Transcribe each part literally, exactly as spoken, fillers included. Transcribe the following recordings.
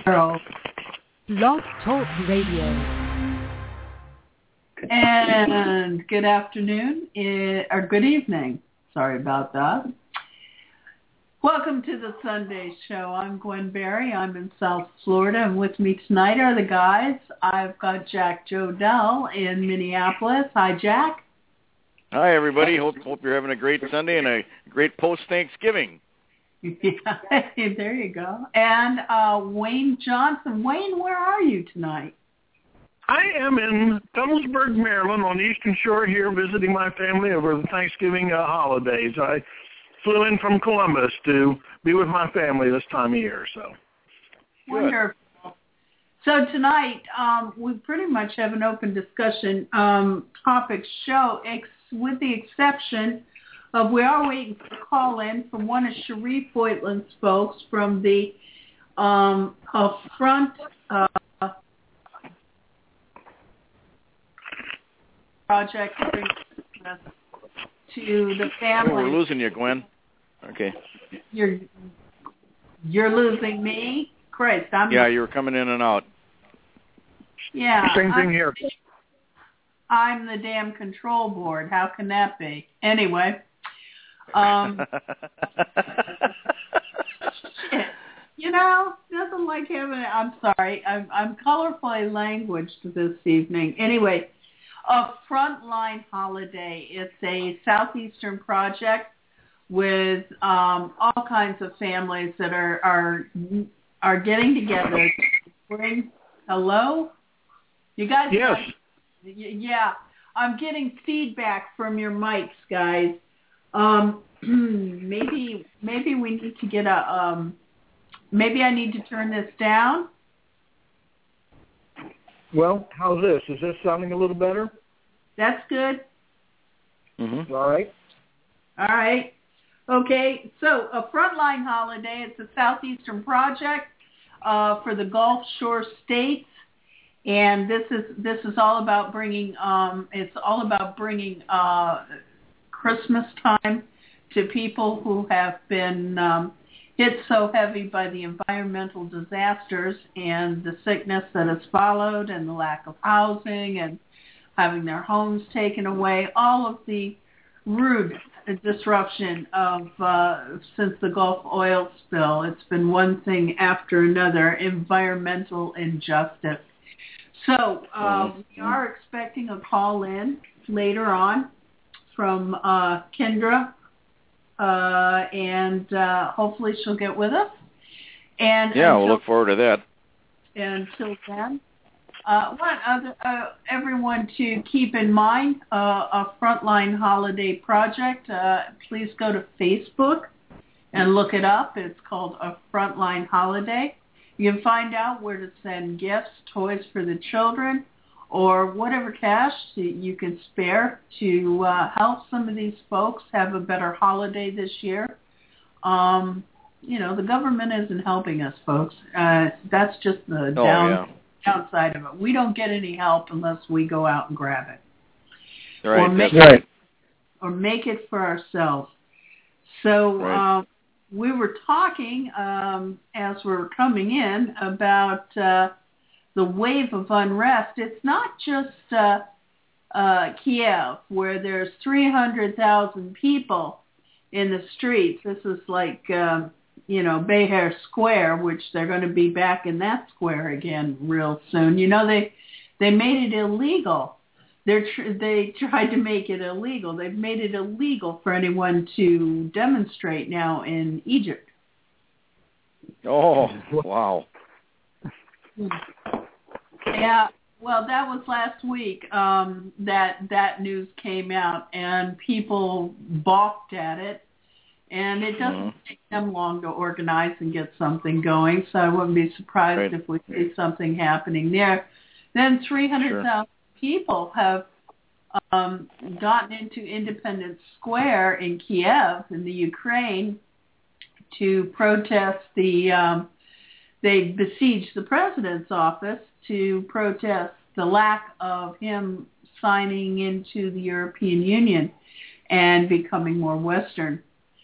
Girl. Blog Talk Radio. And good afternoon, or good evening. Sorry about that. Welcome to the Sunday show. I'm Gwen Berry. I'm in South Florida, and with me tonight are the guys. I've got Jack Jodell in Minneapolis. Hi, Jack. Hi, everybody. Hope hope you're having a great Sunday and a great post-Thanksgiving. Yeah, there you go. And uh, Wayne Johnson. Wayne, where are you tonight? I am in Tunnelsburg, Maryland, on the Eastern Shore here, visiting my family over the Thanksgiving uh, holidays. I flew in from Columbus to be with my family this time of year. So wonderful. So tonight um, we pretty much have an open discussion um, topic show, ex- with the exception of we are waiting for a call in from one of Sharif Voigtland's folks from the um, uh, front uh, project to the family. Oh, we're losing you, Gwen. Okay. You're you're losing me? Christ, I'm Yeah, you were coming in and out. Yeah. Same thing I'm, here. I'm the damn control board. How can that be? Anyway. Um, shit. You know, nothing like having, I'm sorry, I'm, I'm colorfully languaged this evening. Anyway, a Frontline Holiday. It's a Southeastern project with um, all kinds of families that are are are getting together to bring, hello? You guys? Yes. Like, yeah, I'm getting feedback from your mics, guys. Um, maybe maybe we need to get a, um, maybe I need to turn this down. Well, how's this? Is this sounding a little better? That's good. Mm-hmm. All right. All right. Okay, so a Frontline Holiday, it's a Southeastern project uh, for the Gulf Shore states, and this is this is all about bringing um, it's all about bringing uh, Christmas time to people who have been um, hit so heavy by the environmental disasters and the sickness that has followed, and the lack of housing and having their homes taken away, all of the rude disruption of uh, since the Gulf oil spill. It's been one thing after another, environmental injustice. So uh, we are expecting a call in later on from uh, Kendra, uh, and uh, hopefully she'll get with us. And yeah, until, we'll look forward to that. And until then, Uh, want other, uh, everyone to keep in mind uh, a Frontline Holiday project. Uh, please go to Facebook and look it up. It's called A Frontline Holiday. You can find out where to send gifts, toys for the children, or whatever cash you can spare to uh, help some of these folks have a better holiday this year. Um, you know, the government isn't helping us, folks. Uh, that's just the oh, down. Yeah. Outside of it, we don't get any help unless we go out and grab it, Right, or make right. it, or make it for ourselves. So Right. um, we were talking um, as we were coming in about uh, the wave of unrest. It's not just uh, uh, Kiev, where there's three hundred thousand people in the streets. This is like um, you know, Bayhare Square, which they're going to be back in that square again real soon. You know, they they made it illegal. They're tr- they tried to make it illegal. They've made it illegal for anyone to demonstrate now in Egypt. Oh, wow. Yeah, well, that was last week um, that that news came out, and people balked at it. And it doesn't mm-hmm. take them long to organize and get something going, so I wouldn't be surprised right. if we see something happening there. Then three hundred thousand sure. people have um, gotten into Independence Square in Kiev, in the Ukraine, to protest the, um, they besieged the president's office to protest the lack of him signing into the European Union and becoming more Western.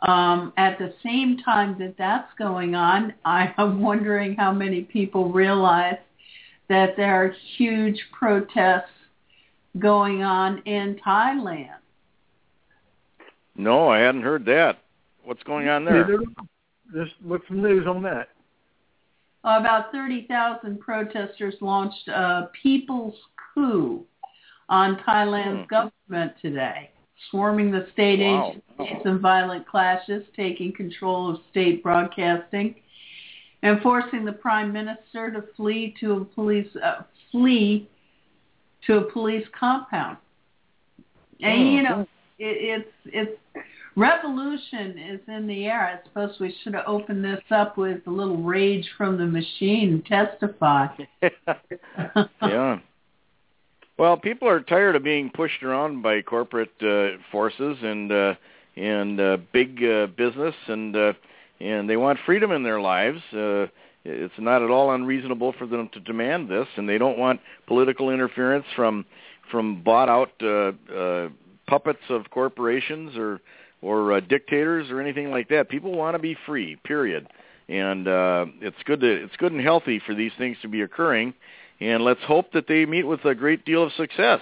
Um, at the same time that that's going on, I am wondering how many people realize that there are huge protests going on in Thailand. No, I hadn't heard that. What's going on there? Just look some news on that. About thirty thousand protesters launched a people's coup on Thailand's hmm. government today, swarming the state wow. agencies in violent clashes, taking control of state broadcasting, and forcing the prime minister to flee to a police uh, flee to a police compound. And oh. you know, it, it's it's revolution is in the air. I suppose we should have opened this up with a little Rage from the Machine. Testify. Yeah. Well, people are tired of being pushed around by corporate uh, forces and uh, and uh, big uh, business, and uh, and they want freedom in their lives. Uh, it's not at all unreasonable for them to demand this, and they don't want political interference from from bought out uh, uh, puppets of corporations or or uh, dictators or anything like that. People want to be free, period. And uh, it's good to it's good and healthy for these things to be occurring. And let's hope that they meet with a great deal of success.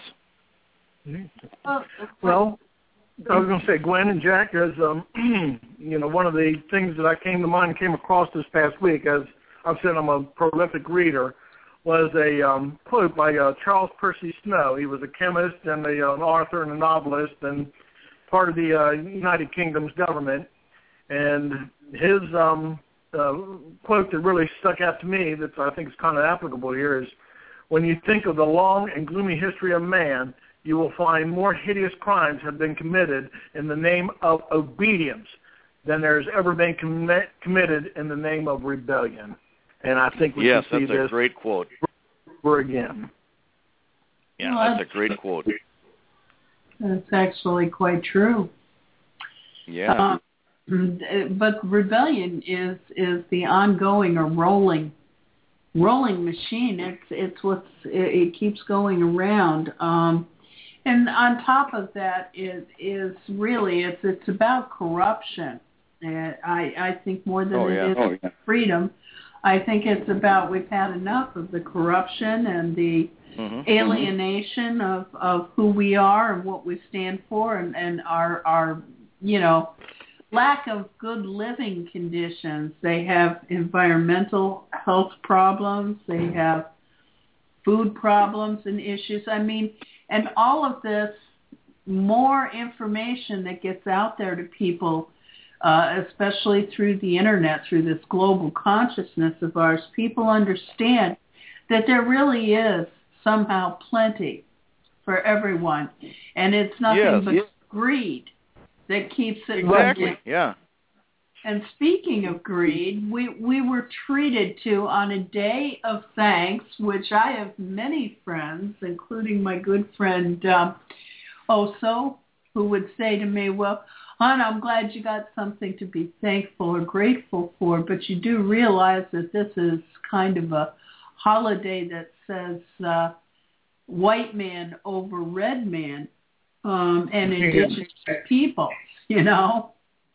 Well, I was going to say, Gwen and Jack, as um, you know, one of the things that I came to mind and came across this past week, as I've said I'm a prolific reader, was a um, quote by uh, Charles Percy Snow. He was a chemist and a, uh, an author and a novelist and part of the uh, United Kingdom's government. And his um, uh, quote that really stuck out to me that I think is kind of applicable here is, when you think of the long and gloomy history of man, you will find more hideous crimes have been committed in the name of obedience than there's ever been com- committed in the name of rebellion. And I think we yes, can see that's this a great quote. over again. Yeah, well, that's a great quote. That's actually quite true. Yeah. Um, but rebellion is is the ongoing or rolling rolling machine. It's it's what's it, it keeps going around. Um, and on top of that is is really it's it's about corruption. And I I think more than oh, it yeah. is oh, yeah. freedom. I think it's about we've had enough of the corruption and the mm-hmm. alienation of, of who we are and what we stand for, and, and our our you know lack of good living conditions. They have environmental health problems. They have food problems and issues. I mean, and all of this, more information that gets out there to people, uh, especially through the internet, through this global consciousness of ours, people understand that there really is somehow plenty for everyone. And it's nothing yes, but yes. greed that keeps it exactly. running. Yeah. And speaking of greed, we, we were treated to on a day of thanks, which I have many friends, including my good friend um, Oso, who would say to me, well, hon, I'm glad you got something to be thankful or grateful for, but you do realize that this is kind of a holiday that says uh, white man over red man. Um, and indigenous people, you know.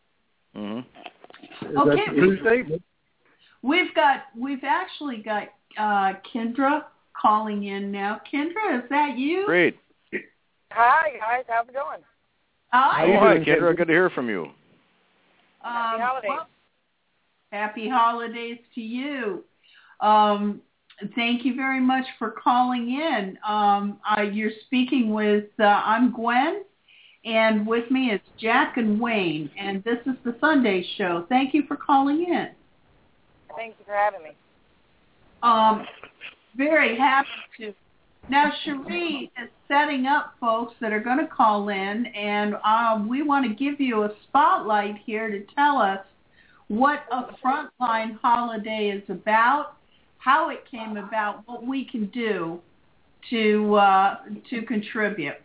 Mm-hmm. Okay, we've got we've actually got uh, Kendra calling in now. Kendra, is that you? Great. Hi guys, how's it going? Hi, oh, hi, Kendra. Good to hear from you. Um, happy holidays. Well, happy holidays to you. Um, Thank you very much for calling in. Um, uh, you're speaking with, uh, I'm Gwen, and with me is Jack and Wayne, and this is the Sunday show. Thank you for calling in. Thank you for having me. Um, very happy to. Now, Cherie is setting up folks that are going to call in, and um, we want to give you a spotlight here to tell us what a frontline holiday is about, how it came about, what we can do to uh, to contribute.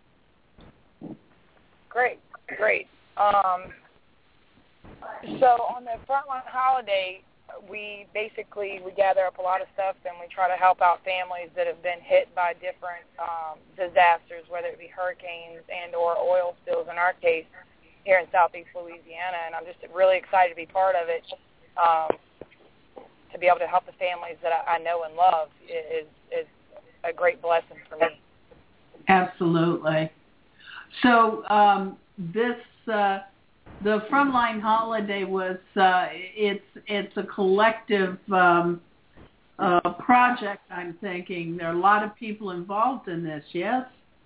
Great, great. Um, so on the Frontline Holiday, we basically we gather up a lot of stuff and we try to help out families that have been hit by different um, disasters, whether it be hurricanes and or oil spills in our case. here in Southeast Louisiana, and I'm just really excited to be part of it. Um, to be able to help the families that I, I know and love is is a great blessing for me. Absolutely. So um, this uh, the Frontline Holiday was uh, it's it's a collective um, uh, project. I'm thinking there are a lot of people involved in this. Yes.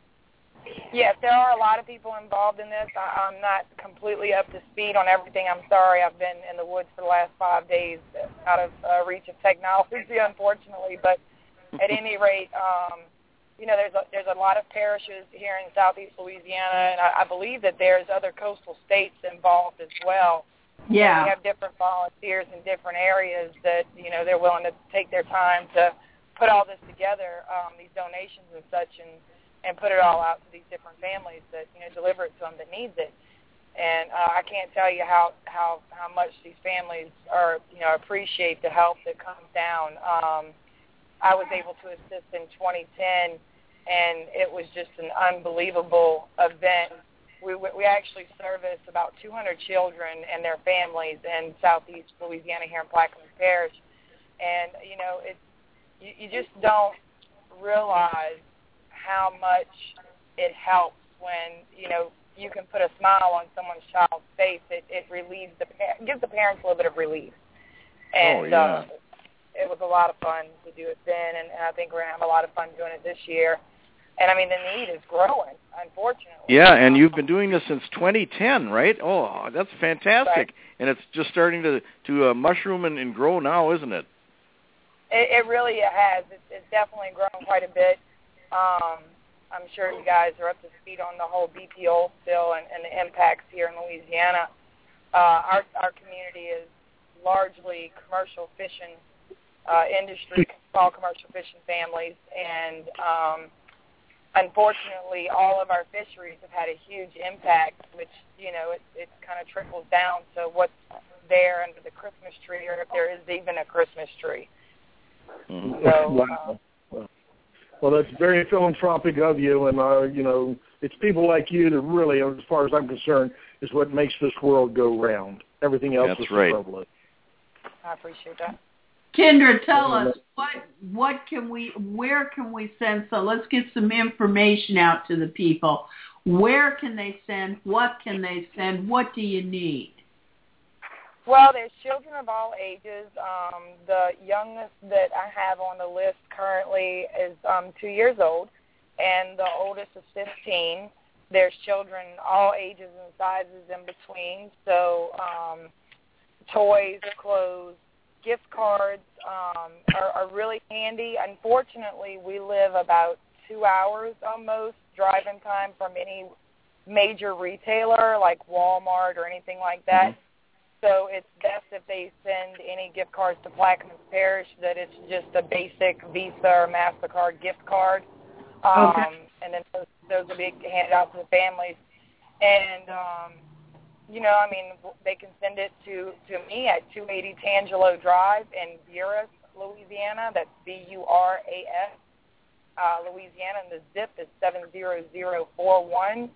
Yes, there are a lot of people involved in this. I, I'm not completely up to speed on everything. I'm sorry. I've been in the woods for the last five days out of uh, reach of technology, unfortunately. But at any rate, um, you know, there's a, there's a lot of parishes here in Southeast Louisiana, and I, I believe that there's other coastal states involved as well. Yeah. And we have different volunteers in different areas that, you know, they're willing to take their time to put all this together, um, these donations and such, and and put it all out to these different families that, you know, deliver it to them that needs it. And uh, I can't tell you how, how, how much these families are, you know, appreciate the help that comes down. Um, I was able to assist in twenty ten, and it was just an unbelievable event. We we actually serviced about two hundred children and their families in Southeast Louisiana here in Plaquemine Parish. And, you know, it's, you, you just don't realize how much it helps when, you know, you can put a smile on someone's child's face. It, it relieves the it gives the parents a little bit of relief. And oh, yeah. uh, it was a lot of fun to do it then, and, and I think we're going to have a lot of fun doing it this year. And, I mean, the need is growing, unfortunately. Yeah, and you've been doing this since twenty ten, right? Oh, that's fantastic. Right. And it's just starting to, to uh, mushroom and, and grow now, isn't it? It, it really has. It's, it's definitely grown quite a bit. Um, I'm sure you guys are up to speed on the whole B P oil spill and, and the impacts here in Louisiana. Uh, our our community is largely commercial fishing uh, industry, small commercial fishing families, and um, unfortunately, all of our fisheries have had a huge impact, which, you know, it, it kind of trickles down to what's there under the Christmas tree, or if there is even a Christmas tree. Mm-hmm. So. Uh, Well, that's very philanthropic of you, and, uh, you know, it's people like you that really, as far as I'm concerned, is what makes this world go round. Everything else That's is right. equivalent. I appreciate that. Kendra, tell us, what what can we, where can we send? So let's get some information out to the people. Where can they send? What can they send? What do you need? Well, there's children of all ages. Um, the youngest that I have on the list currently is um, two years old, and the oldest is fifteen. There's children all ages and sizes in between. So um, toys, clothes, gift cards um, are, are really handy. Unfortunately, we live about two hours almost driving time from any major retailer like Walmart or anything like that. Mm-hmm. So it's best if they send any gift cards to Plaquemine Parish that it's just a basic Visa or MasterCard gift card. Um, okay. And then those, those will be handed out to the families. And, um, you know, I mean, they can send it to, to me at two eighty Tangelo Drive in Buras, Louisiana. That's B U R A S, uh, Louisiana. And the zip is seven zero zero four one.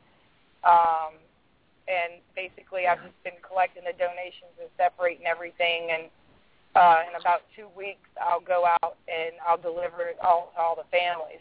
Um And basically, I've just been collecting the donations and separating everything. And uh, in about two weeks, I'll go out and I'll deliver it all to all the families.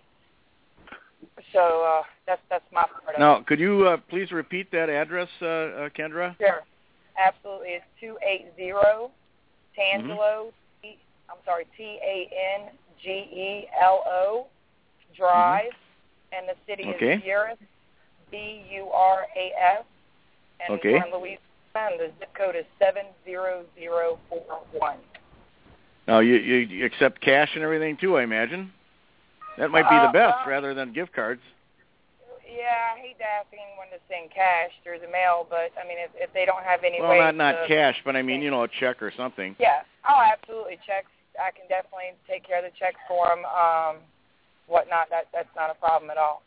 So uh, that's that's my part of now, it. Now, could you uh, please repeat that address, uh, uh, Kendra? Sure, absolutely. It's two eighty Tangelo. Mm-hmm. T, I'm sorry, T A N G E L O Drive, mm-hmm. and the city okay. is Buras, B U R A S. And okay. we're in Louisiana, and the zip code is seven zero zero four one. Now, you, you accept cash and everything, too, I imagine? That might be uh, the best, uh, rather than gift cards. Yeah, I hate to ask anyone to send cash through the mail, but, I mean, if, if they don't have any well, way not, not to... cash, but, I mean, you know, a check or something. Yeah. Oh, absolutely. Checks. I can definitely take care of the checks for them, um, whatnot. That, that's not a problem at all.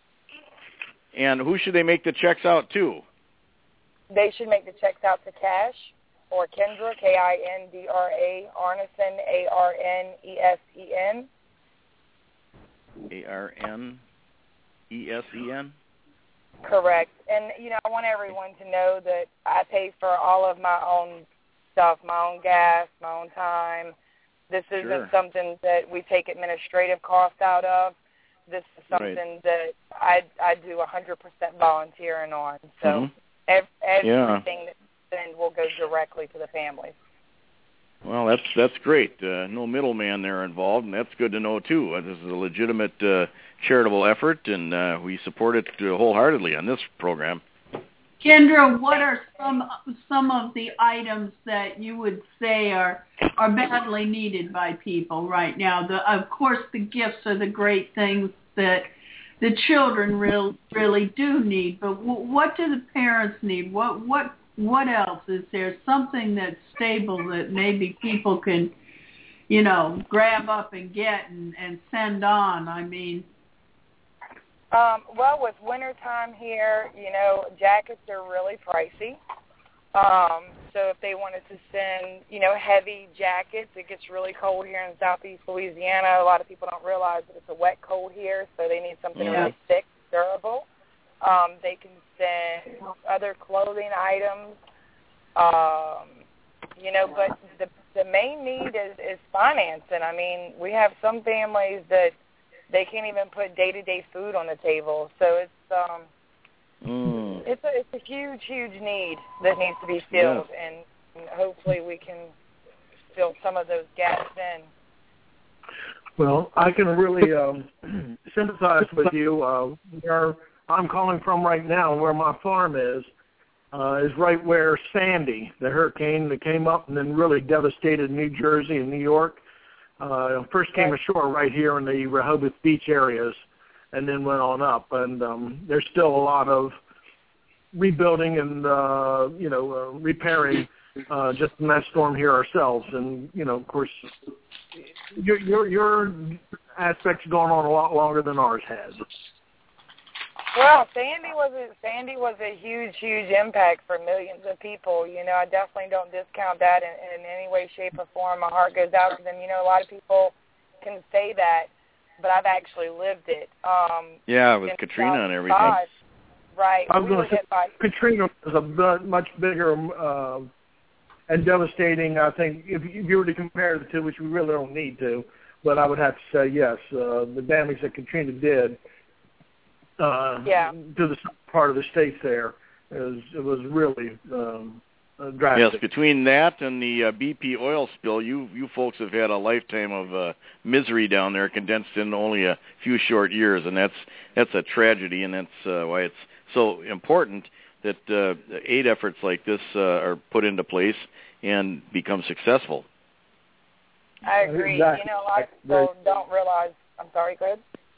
And who should they make the checks out to? They should make the checks out to Cash or Kendra, K I N D R A, Arneson, A R N E S E N. A R N E S E N? Correct. And, you know, I want everyone to know that I pay for all of my own stuff, my own gas, my own time. This isn't Sure. something that we take administrative costs out of. This is something Right. that I I do one hundred percent volunteering on. So Mhm. ev- Yeah. everything that's spent will go directly to the families. Well, that's that's great. Uh, no middleman there involved, and that's good to know too. Uh, this is a legitimate uh, charitable effort, and uh, we support it uh, wholeheartedly on this program. Kendra, what are some some of the items that you would say are are badly needed by people right now? The, of course, the gifts are the great things that the children real, really do need, but w- what do the parents need? What what what else? Is there something that's stable that maybe people can, you know, grab up and get and, and send on? I mean... Um, well, with wintertime here, you know, jackets are really pricey. Um, so if they wanted to send, you know, heavy jackets, it gets really cold here in southeast Louisiana. A lot of people don't realize that it's a wet cold here, so they need something Yeah. really thick, durable. Um, they can send other clothing items, um, you know, but the the main need is, is financing. I mean, we have some families that they can't even put day-to-day food on the table. So it's um, Mm. it's a it's a huge, huge need that needs to be filled, Yes. and, and hopefully we can fill some of those gaps in. Well, I can really um, sympathize with you. Uh, where I'm calling from right now, where my farm is, uh, is right where Sandy, the hurricane that came up and then really devastated New Jersey and New York, uh, first came ashore right here in the Rehoboth Beach areas and then went on up. And um, there's still a lot of rebuilding and, uh, you know, uh, repairing uh, just in that storm here ourselves. And, you know, of course, your your, your aspect's going on a lot longer than ours has. Well, Sandy was a, Sandy was a huge, huge impact for millions of people. You know, I definitely don't discount that in, in any way, shape, or form. My heart goes out to them. You know, a lot of people can say that, but I've actually lived it. Um, Yeah, with Katrina and everything. Right. I was we going to say, by, Katrina was a bu- much bigger uh, and devastating, I think, if, if you were to compare the two, which we really don't need to, but I would have to say, yes, uh, the damage that Katrina did uh, yeah. to the part of the states there is, it was really um, uh, drastic. Yes, between that and the uh, B P oil spill, you you folks have had a lifetime of uh, misery down there condensed in only a few short years, and that's that's a tragedy, and that's uh, why it's so important that uh, aid efforts like this uh, are put into place and become successful. I agree. Exactly. You know, a lot of people don't realize. I'm sorry, go ahead.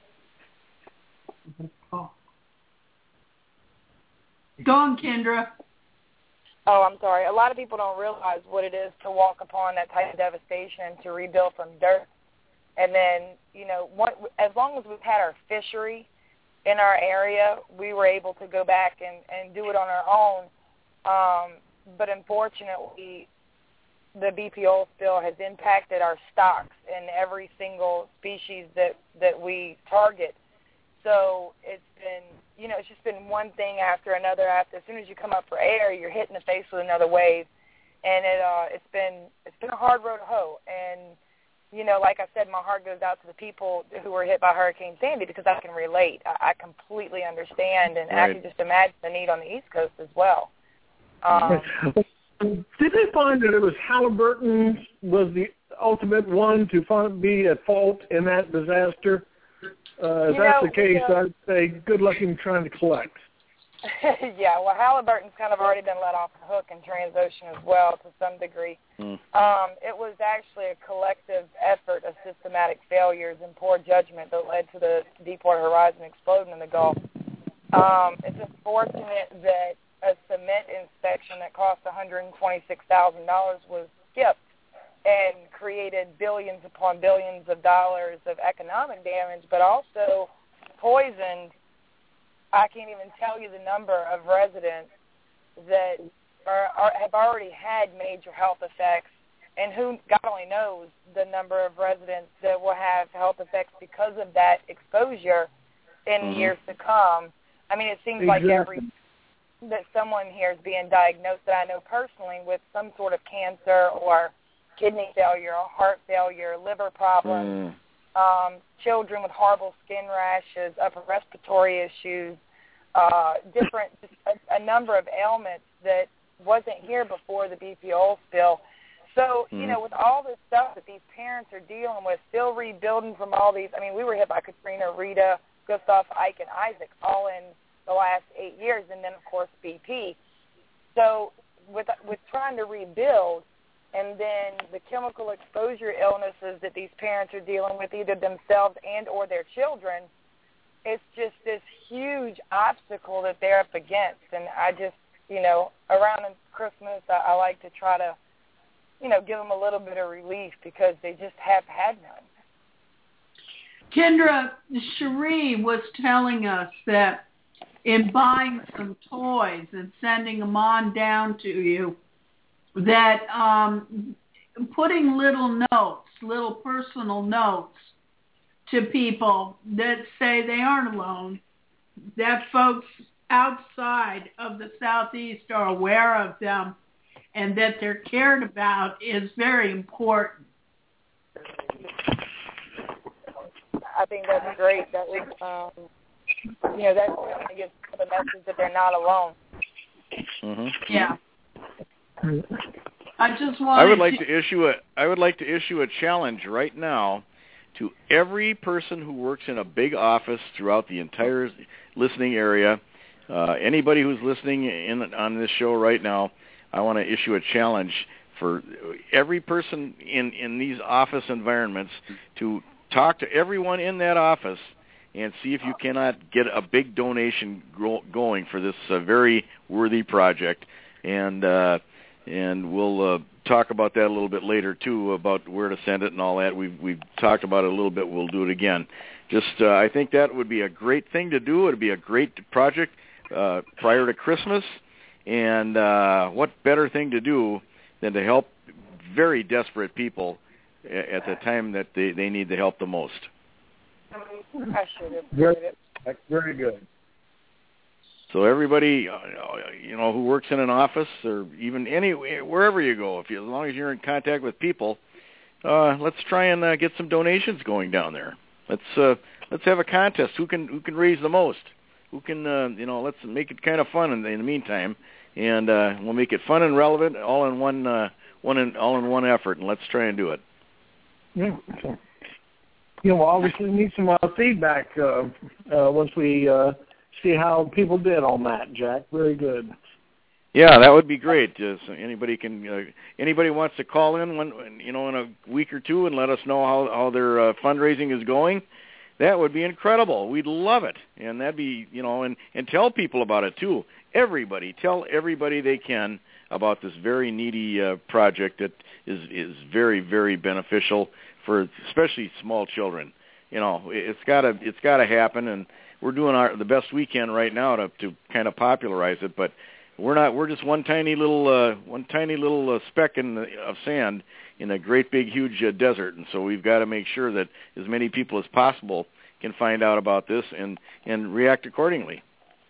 Go on, Kendra. Oh, I'm sorry. A lot of people don't realize what it is to walk upon that type of devastation, to rebuild from dirt. And then, you know, what, as long as we've had our fishery in our area, we were able to go back and, and do it on our own. Um, but unfortunately, the B P oil spill has impacted our stocks in every single species that, that we target. So it's been, you know, it's just been one thing after another. After as soon as you come up for air, you're hit in the face with another wave, and it uh, it's been it's been a hard road to hoe. And you know, like I said, my heart goes out to the people who were hit by Hurricane Sandy because I can relate. I, I completely understand, and Right. I can just imagine the need on the East Coast as well. Um, Did they find that it was Halliburton was the ultimate one to find, be at fault in that disaster? Uh, if You that's know, the case, you know, I'd say good luck in trying to collect. yeah, well, Halliburton's kind of already been let off the hook in Transocean as well to some degree. Mm. Um, it was actually a collective effort of systematic failures and poor judgment that led to the Deepwater Horizon exploding in the Gulf. Um, it's unfortunate that a cement inspection that cost one hundred twenty-six thousand dollars was skipped and created billions upon billions of dollars of economic damage, but also poisoned, I can't even tell you the number of residents that are, are, have already had major health effects, and who, God only knows, the number of residents that will have health effects because of that exposure in Mm-hmm. years to come. I mean, it seems Exactly. like every that someone here is being diagnosed that I know personally with some sort of cancer or kidney failure or heart failure, liver problems, mm. um, children with horrible skin rashes, upper respiratory issues, uh, different, just a, a number of ailments that wasn't here before the B P oil spill. So, mm. you know, with all this stuff that these parents are dealing with, still rebuilding from all these, I mean, we were hit by Katrina, Rita, Gustav, Ike, and Isaac all in the last eight years, and then, of course, B P. So with with trying to rebuild, and then the chemical exposure illnesses that these parents are dealing with, either themselves and or their children, it's just this huge obstacle that they're up against. And I just, you know, around Christmas, I, I like to try to, you know, give them a little bit of relief because they just have had none. Kendra, Cherie was telling us that in buying some toys and sending them on down to you, that um, putting little notes, little personal notes to people that say they aren't alone, that folks outside of the Southeast are aware of them and that they're cared about is very important. I think that's great. That was, um, you know, that's going to give the message that they're not alone. Mm-hmm. Yeah. I just want. I would like to, to issue a. I would like to issue a challenge right now to every person who works in a big office throughout the entire listening area. Uh, anybody who's listening in on this show right now, I want to issue a challenge for every person in in these office environments to talk to everyone in that office and see if you cannot get a big donation gro- going for this uh, very worthy project. And uh, and we'll uh, talk about that a little bit later too, about where to send it and all that. We've we've talked about it a little bit. We'll do it again. Just uh, I think that would be a great thing to do. It would be a great project uh, prior to Christmas. And uh, what better thing to do than to help very desperate people at the time that they, they need the help the most. I should have. Very, that's very good. So everybody, you know, who works in an office or even any wherever you go, if you, as long as you're in contact with people, uh, let's try and uh, get some donations going down there. Let's uh, let's have a contest. Who can who can raise the most? Who can uh, you know? Let's make it kind of fun in, in the meantime, and uh, we'll make it fun and relevant, all in one uh, one in, all in one effort. And let's try and do it. Yeah. You know, we'll obviously need some uh, feedback uh, uh, once we uh, see how people did on that, Jack. Very good. Yeah, that would be great. Uh, so anybody can, uh, anybody wants to call in, when, you know, in a week or two and let us know how how their uh, fundraising is going. That would be incredible. We'd love it, and that'd be, you know, and and tell people about it too. Everybody, tell everybody they can about this very needy uh, project that is is very very beneficial for especially small children. You know, it's gotta it's gotta happen, and we're doing our the best we can right now to to kind of popularize it. But we're not we're just one tiny little uh, one tiny little uh, speck in the, of sand in a great big huge uh, desert, and so we've got to make sure that as many people as possible can find out about this and and react accordingly.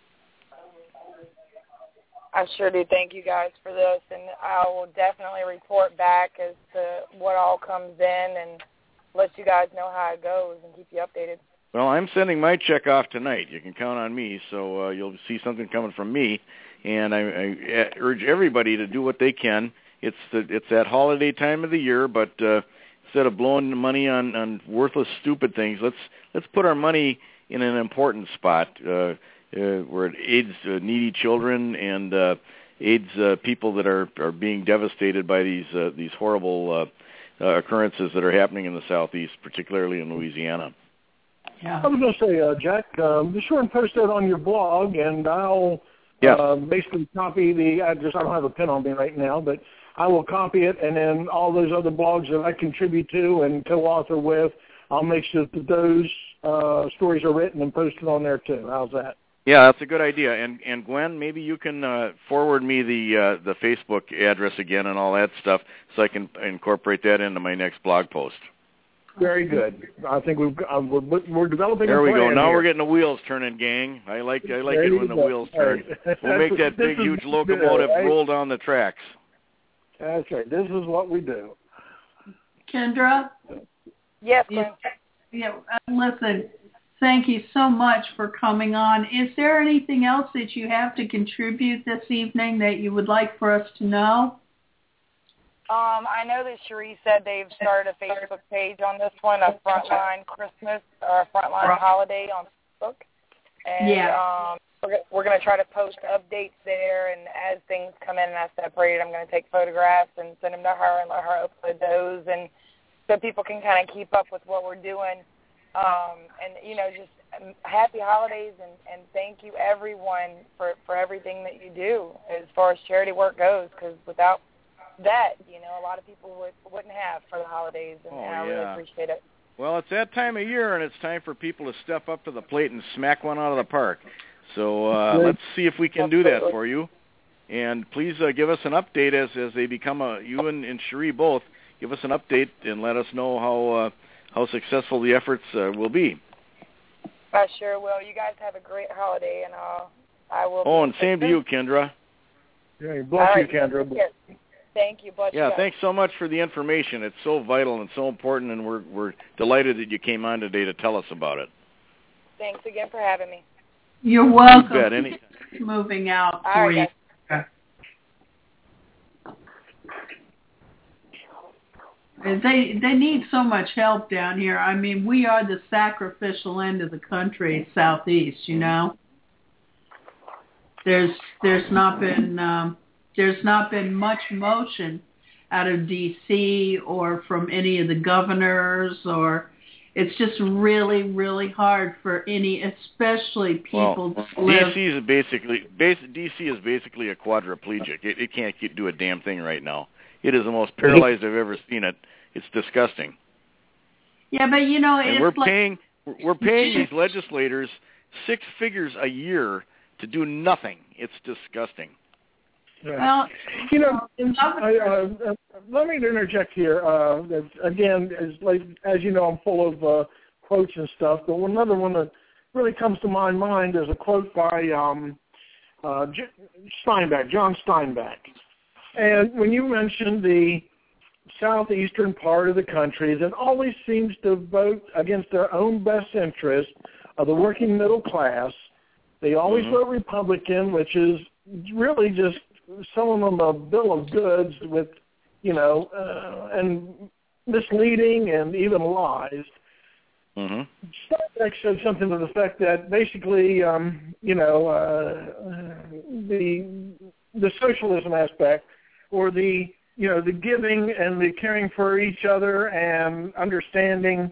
I sure do. Thank you guys for this, and I will definitely report back as to what all comes in and let you guys know how it goes and keep you updated. Well, I'm sending my check off tonight. You can count on me, so uh, you'll see something coming from me, and I, I urge everybody to do what they can. It's the, it's that holiday time of the year, but uh, instead of blowing money on, on worthless, stupid things, let's let's put our money in an important spot. Uh, Uh, where it aids uh, needy children and uh, aids uh, people that are, are being devastated by these uh, these horrible uh, uh, occurrences that are happening in the Southeast, particularly in Louisiana. Yeah. I was going to say, uh, Jack, um, be sure and post that on your blog, and I'll yes. uh, basically copy the address. I don't have a pen on me right now, but I will copy it, and then all those other blogs that I contribute to and co-author with, I'll make sure that those uh, stories are written and posted on there too. How's that? Yeah, that's a good idea. And and Gwen, maybe you can uh, forward me the uh, the Facebook address again and all that stuff, so I can incorporate that into my next blog post. very good. I think we've uh, we're, we're developing. There a we plan go. Now here. we're getting the wheels turning, gang. I like I like There it you when the go. wheels turn. Right. We'll make that This big, is huge what we do, locomotive right? roll down the tracks. That's right. This is what we do. Kendra? Yes, Yeah, Glenn. yeah, uh, listen, thank you so much for coming on. Is there anything else that you have to contribute this evening that you would like for us to know? Um, I know that Cherie said they've started a Facebook page on this one, a Frontline Christmas or a Frontline Holiday on Facebook. And Yeah. um, we're, we're going to try to post updates there, and as things come in and I separate, I'm going to take photographs and send them to her and let her upload those, and so people can kind of keep up with what we're doing. Um, and, you know, just um, happy holidays, and, and thank you, everyone, for, for everything that you do as far as charity work goes, because without that, you know, a lot of people would, wouldn't have for the holidays, and, Oh, and I yeah. really appreciate it. Well, it's that time of year, and it's time for people to step up to the plate and smack one out of the park. So uh, let's see if we can do that for you. And please uh, give us an update as, as they become a, you and, and Cherie both, give us an update and let us know how uh, how successful the efforts uh, will be. I sure will. You guys have a great holiday, and uh, I will. Oh, and same to you, Kendra. Yeah, bless All you, right. Kendra. Yes. Thank you. Bless Yeah, you. thanks so much for the information. It's so vital and so important, and we're we're delighted that you came on today to tell us about it. Thanks again for having me. You're welcome. You bet. Anytime. Moving out All for right, you. guys. They they need so much help down here. I mean, we are the sacrificial end of the country, southeast. You know, there's there's not been um, there's not been much motion out of D C or from any of the governors, or it's just really really hard for any, especially people Well, to live. D C is basically base, D C is basically a quadriplegic. It, it can't keep, do a damn thing right now. It is the most paralyzed I've ever seen it. It's disgusting. Yeah, but you know, And it's we're like, paying we're paying these legislators six figures a year to do nothing. It's disgusting. Yeah. well, You know, I, uh, let me interject here. Uh, again, as, like, as you know, I'm full of uh, quotes and stuff, but another one that really comes to my mind is a quote by um, uh, J- Steinbeck, John Steinbeck. And when you mentioned the southeastern part of the country that always seems to vote against their own best interest of the working middle class, they always Mm-hmm. vote Republican, which is really just selling them a bill of goods with, you know, uh, and misleading and even lies. Mm-hmm. Steinbeck said something to the effect that basically, um, you know, uh, the the socialism aspect, or the, you know, the giving and the caring for each other and understanding,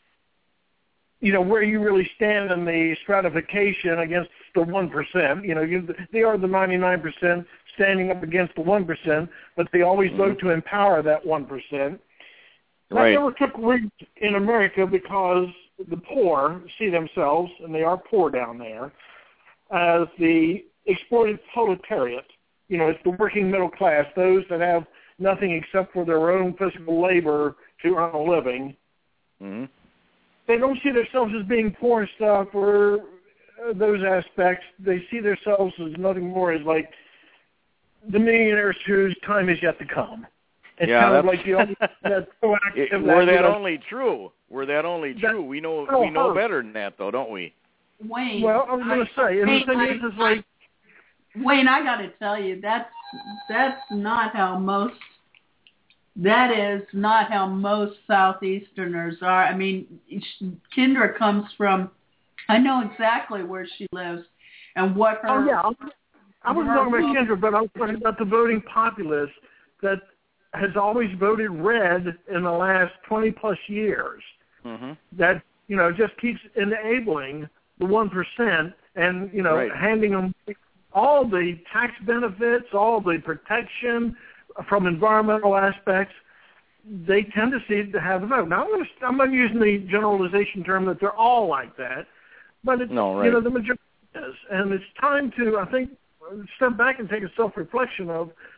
you know, where you really stand in the stratification against the one percent. You know, you, they are the ninety-nine percent standing up against the one percent, but they always Mm-hmm. vote to empower that one percent. Right. That never took root in America because the poor see themselves, and they are poor down there, as the exploited proletariat. You know, it's the working middle class, those that have nothing except for their own physical labor to earn a living. Mm-hmm. They don't see themselves as being poor and stuff or uh, those aspects. They see themselves as nothing more as like the millionaires whose time is yet to come. It's Yeah, kind of that's- like the only that proactive. It, that, were you that know, only true? Were that only That- true? We know oh, we know huh. better than that, though, don't we? Wayne. Well, I was going to say, and I- the thing I- is, is like, Wayne, I got to tell you, that's that's not how most. That is not how most Southeasterners are. I mean, Kendra comes from. I know exactly where she lives, and what her. oh yeah, I wasn't her- talking about Kendra, but I was talking about the voting populace that has always voted red in the last twenty plus years. Mm-hmm. That, you know, just keeps enabling the one percent and, you know, Right. handing them all the tax benefits, all the protection from environmental aspects. They tend to see to have the vote. Now, I'm, gonna, I'm not using the generalization term that they're all like that, but it's, No, right. you know, the majority is. And it's time to, I think, step back and take a self-reflection of,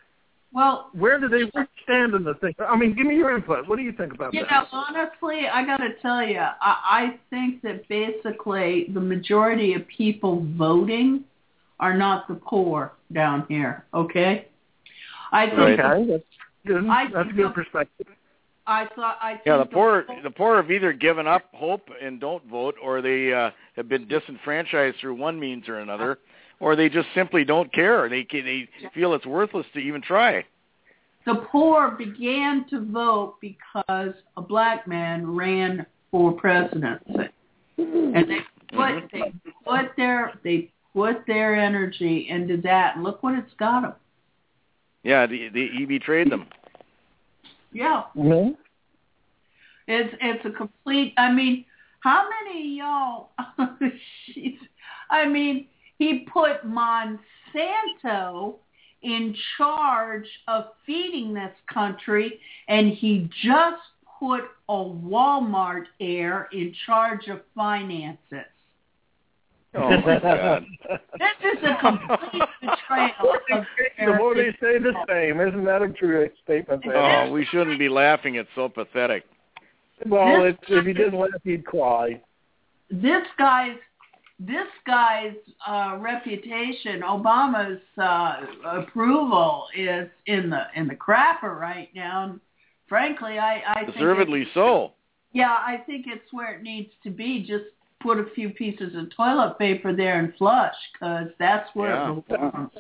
Well, where do they stand in the thing? I mean, give me your input. What do you think about you that? know, honestly, I got to tell you, I, I think that basically the majority of people voting are not the poor down here. Okay, I think. Okay, that's good. I That's a good the, perspective. I thought. I think Yeah, the poor the, the poor have either given up hope and don't vote, or they uh, have been disenfranchised through one means or another, or they just simply don't care. They they feel it's worthless to even try. The poor began to vote because a black man ran for presidency, and they put Mm-hmm. they put their they put their energy into that. And look what it's got them. Yeah, the, the, he betrayed them. Yeah, Mm-hmm. it's it's a complete. I mean, how many of y'all? Jeez, I mean, he put Monsanto in charge of feeding this country, and he just put a Walmart heir in charge of finances. Oh, my God. This is a complete betrayal of The more they say the same. Isn't that a true statement? There? Oh, we shouldn't be laughing. It's so pathetic. Well, This- if, if he didn't laugh, he'd cry. This guy's this guy's uh, reputation, Obama's uh, approval is in the in the crapper right now. And frankly, I, I think Deservedly it's, so. yeah, I think it's where it needs to be. Just put a few pieces of toilet paper there and flush, because that's where Yeah. it belongs.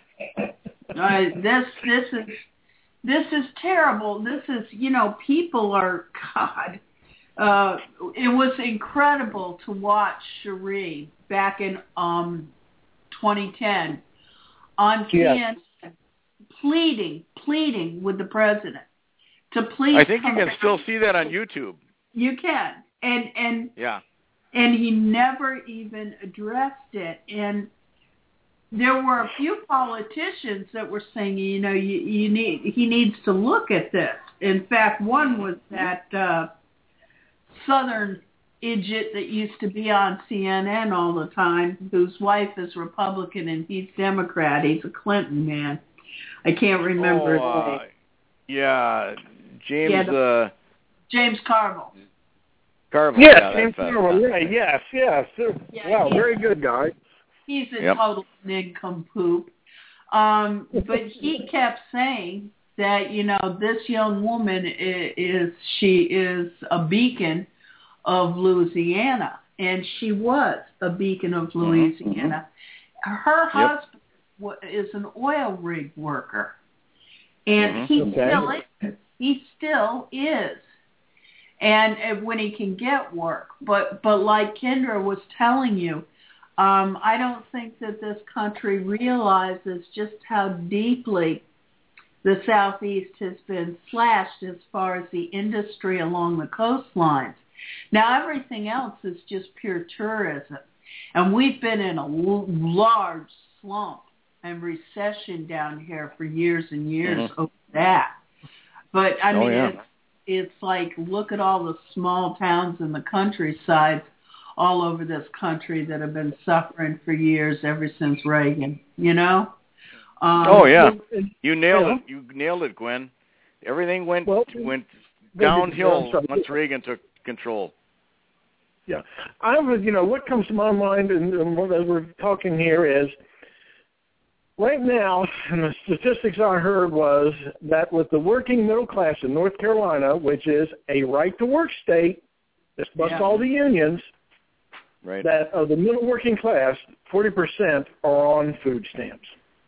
uh, this this is this is terrible. This is, you know, people are, God. Uh, it was incredible to watch Cherie back in um, twenty ten on C N N Yes. pleading, pleading with the president to please. I think you come can back. still see that on YouTube. You can, and and Yeah. and he never even addressed it. And there were a few politicians that were saying, you know, you, you need he needs to look at this. In fact, one was that uh, Southern idiot that used to be on C N N all the time, whose wife is Republican and he's Democrat. He's a Clinton man. I can't remember Oh, uh, his name. yeah, James Yeah, the- uh, James Carville. Carville. Yes, yeah, James that's Carville. that. Right. Yes, yes. Yeah, Wow, he- very good guy. He's a Yep. total nincompoop. Um, but he kept saying that, you know, this young woman is, is she is a beacon of Louisiana, and she was a beacon of Louisiana. Mm-hmm. Her Yep. husband wa- is an oil rig worker, and Mhm. he Okay. still is. He still is. And, and when he can get work. But but like Kendra was telling you, um, I don't think that this country realizes just how deeply the Southeast has been slashed as far as the industry along the coastlines. Now, everything else is just pure tourism. And we've been in a l- large slump and recession down here for years and years Mhm. over that. But, I Oh, mean, yeah. it's, it's like, look at all the small towns in the countryside all over this country that have been suffering for years ever since Reagan, you know? Um, Oh, yeah. Well, You nailed yeah. it. You nailed it, Gwen. Everything went Well, went I'm downhill sorry. once Reagan took control. Yeah, I was. You know, what comes to my mind, and, and what as we're talking here is, right now, and the statistics I heard was that with the working middle class in North Carolina, which is a right-to-work state, that's bust Yeah. all the unions, Right. that of the middle working class, forty percent are on food stamps.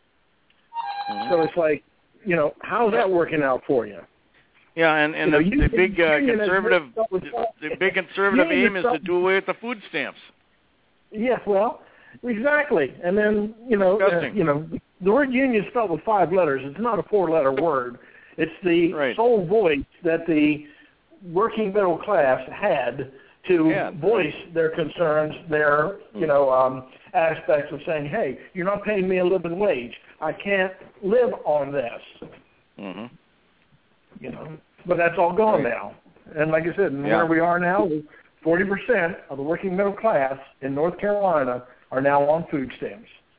Mhm. So it's like, you know, how's that working out for you? Yeah, and, and You know, the, you- the big uh, union has conservative worked out with- the big conservative Union aim is has to do away with the food stamps. Yeah, well, exactly. And then, you know, uh, Disgusting. you know, the word union is spelled with five letters. It's not a four-letter word. It's the Right. sole voice that the working middle class had to Yeah. voice their concerns, their, you know, um, aspects of saying, hey, you're not paying me a living wage. I can't live on this, Mhm. you know. But that's all gone Right. now. And like I said, Yeah. where we are now, forty percent of the working middle class in North Carolina are now on food stamps.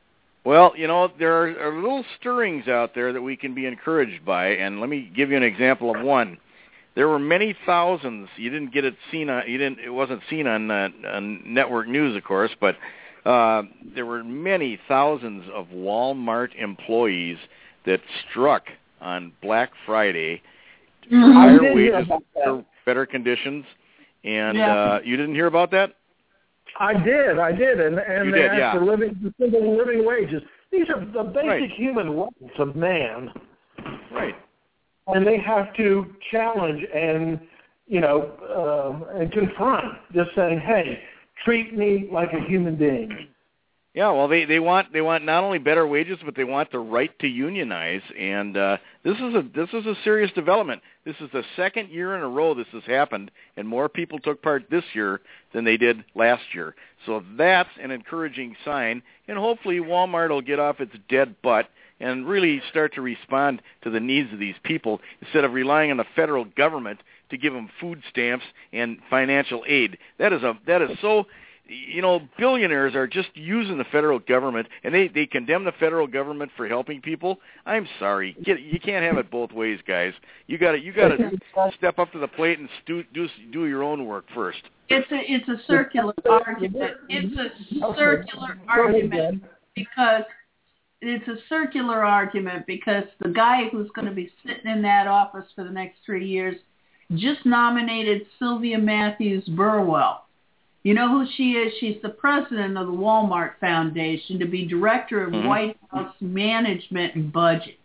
Well, you know, there are, are little stirrings out there that we can be encouraged by, and let me give you an example of one. There were many thousands. You didn't get it seen on. You didn't. It wasn't seen on, uh, on network news, of course, but uh, there were many thousands of Walmart employees that struck on Black Friday for Mm, I higher did hear wages, about that. for better conditions, and Yeah. uh, you didn't hear about that? I did, I did, and and You they did, asked yeah. for living, for simple living wages. These are the basic Right. human rights of man, Right. and they have to challenge and you know uh, and confront, just saying, "Hey, treat me like a human being." Yeah, well, they, they want they want not only better wages, but they want the right to unionize, and uh, this is a this is a serious development. This is the second year in a row this has happened, and more people took part this year than they did last year. So that's an encouraging sign, and hopefully Walmart will get off its dead butt and really start to respond to the needs of these people instead of relying on the federal government to give them food stamps and financial aid. That is a that is so. You know, billionaires are just using the federal government, and they, they condemn the federal government for helping people. I'm sorry, Get, you can't have it both ways, guys. You got to you got to step up to the plate and stu, do do your own work first. It's a it's a circular argument. It's a circular argument because it's a circular argument because the guy who's going to be sitting in that office for the next three years just nominated Sylvia Matthews Burwell. You know who she is? She's the president of the Walmart Foundation to be director of mm-hmm. White House Management and Budget.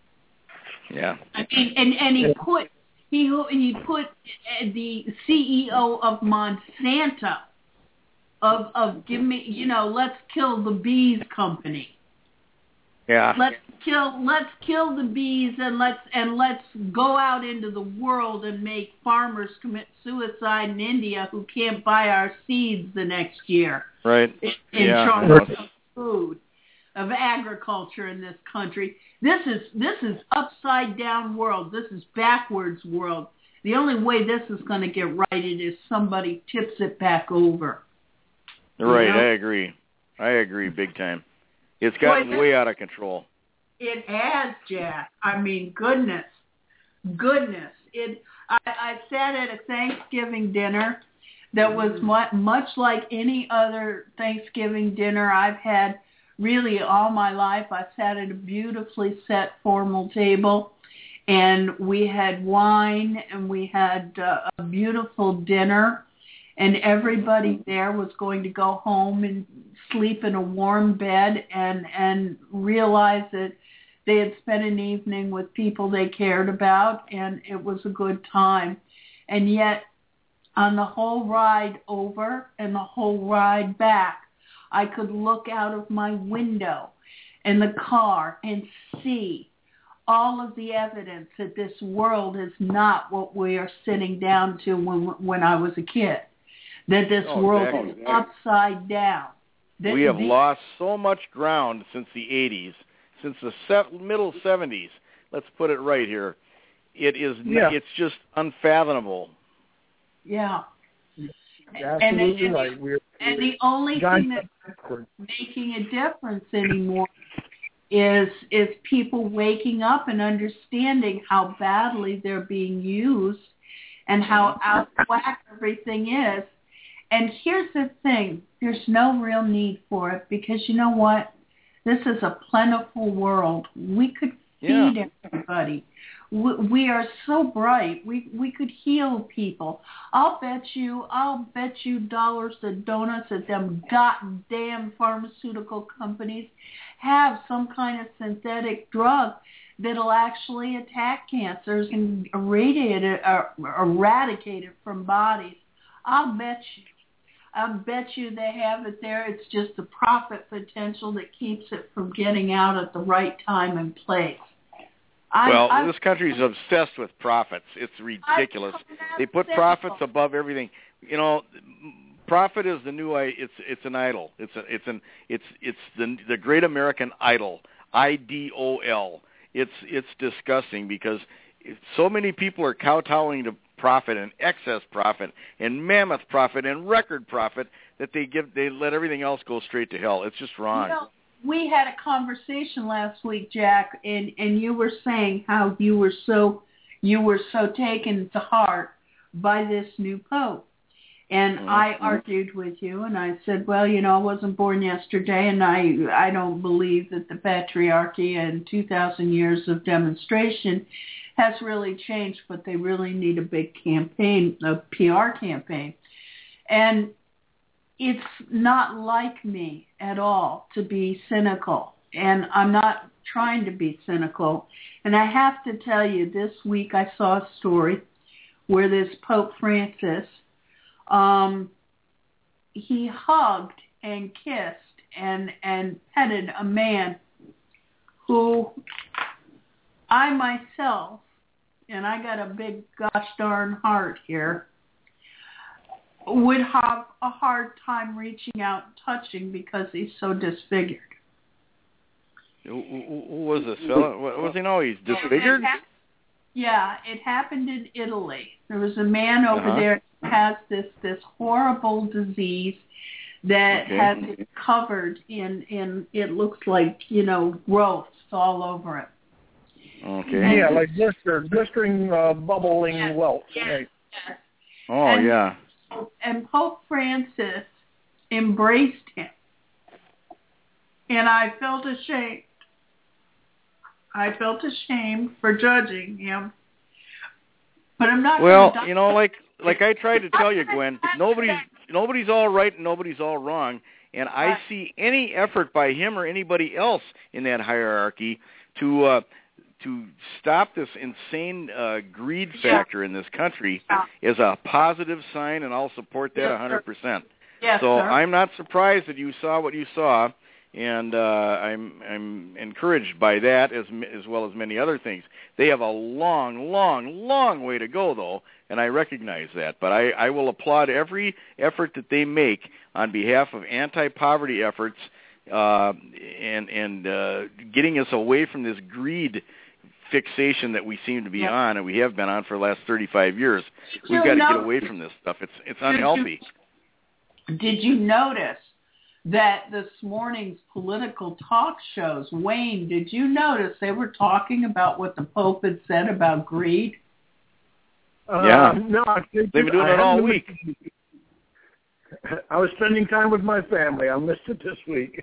Yeah. I mean, and, and he put he he put the C E O of Monsanto of of give me you know let's kill the bees company. Yeah. Let's kill let's kill the bees and let's and let's go out into the world and make farmers commit suicide in India who can't buy our seeds the next year. Right. In, in yeah. charge of food, of agriculture in this country. This is this is upside down world. This is backwards world. The only way this is going to get righted is somebody tips it back over. Right. You know? I agree. I agree big time. It's gotten Boy, way out of control. It has, Jack. I mean, goodness, goodness. It. I, I sat at a Thanksgiving dinner that was mu- much like any other Thanksgiving dinner I've had really all my life. I sat at a beautifully set formal table, and we had wine, and we had uh, a beautiful dinner, and everybody there was going to go home and sleep in a warm bed and, and realize that they had spent an evening with people they cared about, and it was a good time. And yet, on the whole ride over and the whole ride back, I could look out of my window in the car and see all of the evidence that this world is not what we are sitting down to when when I was a kid. That this oh, world exactly, is exactly. upside down. That we have the, lost so much ground since the eighties, since the se- middle seventies. Let's put it right here. It is. Yeah. It's just unfathomable. Yeah. Absolutely and, right. We're, and the only John, thing that's making a difference anymore is is people waking up and understanding how badly they're being used and how out of whack everything is. And here's the thing. There's no real need for it because you know what? This is a plentiful world. We could feed yeah. everybody. We, we are so bright. We we could heal people. I'll bet you, I'll bet you dollars to donuts that them goddamn pharmaceutical companies have some kind of synthetic drug that'll actually attack cancers and eradicate it, or eradicate it from bodies. I'll bet you. I bet you they have it there. It's just the profit potential that keeps it from getting out at the right time and place. I, well, I, this country is obsessed with profits. It's ridiculous. They put profits above everything. You know, profit is the new. It's it's an idol. It's a, it's an it's it's the the Great American Idol. I D O L. It's it's disgusting because so many people are kowtowing to profit and excess profit and mammoth profit and record profit that they give they let everything else go straight to hell. It's just wrong. You know, we had a conversation last week, Jack, and, and you were saying how you were so you were so taken to heart by this new Pope. And mm-hmm. I argued with you, and I said, well, you know, I wasn't born yesterday, and I I don't believe that the patriarchy and two thousand years of demonstration has really changed, but they really need a big campaign, a P R campaign. And it's not like me at all to be cynical, and I'm not trying to be cynical. And I have to tell you, this week I saw a story where this Pope Francis, Um, he hugged and kissed and, and petted a man who I myself, and I got a big gosh darn heart here, would have a hard time reaching out and touching because he's so disfigured. Who, who, who was this fellow? What was he know? He's disfigured? Yeah, it happened in Italy. There was a man over uh-huh. there who has this, this horrible disease that okay. has it covered in, in, it looks like, you know, growths all over it. Okay. Yeah, like blister, blistering, uh, bubbling yes, welts. Yes, right. yes. Oh, and, yeah. And Pope Francis embraced him. And I felt ashamed. I felt ashamed for judging him. But I'm not Well, gonna you know, like like I tried to tell you, Gwen, nobody's nobody's all right and nobody's all wrong. And I see any effort by him or anybody else in that hierarchy to uh, to stop this insane uh, greed factor in this country is a positive sign, and I'll support that yes, one hundred percent. Yes, so sir. I'm not surprised that you saw what you saw, and uh, I'm I'm encouraged by that as as well as many other things. They have a long, long, long way to go, though, and I recognize that. But I, I will applaud every effort that they make on behalf of anti-poverty efforts uh, and and uh, getting us away from this greed fixation that we seem to be yeah. on, and we have been on for the last thirty-five years. Did We've got to know, get away from this stuff. It's it's unhealthy. Did you, did you notice that this morning's political talk shows, Wayne, did you notice they were talking about what the Pope had said about greed? Uh, yeah. No, I they've been doing it all week. I was spending time with my family. I missed it this week.